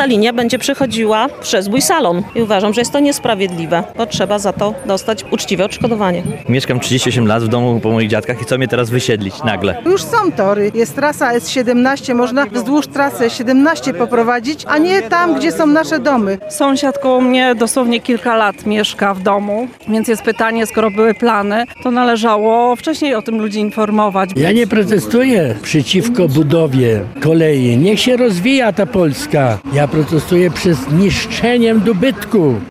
ta linia będzie przechodziła przez mój salon. I uważam, że jest to niesprawiedliwe, bo trzeba za to dostać uczciwe odszkodowanie. Mieszkam 38 lat w domu po moich dziadkach i co mnie teraz wysiedlić nagle? Już są tory. Jest trasa S17, można wzdłuż trasy 17 poprowadzić, a nie tam, gdzie są nasze domy. Sąsiad koło mnie dosłownie kilka lat mieszka w domu, więc jest pytanie, skoro były plany, to należało wcześniej o tym ludzi informować. Ja nie protestuję przeciwko budowie kolei. Niech się rozwija ta Polska. Ja protestuję przez niszczeniem dobytku.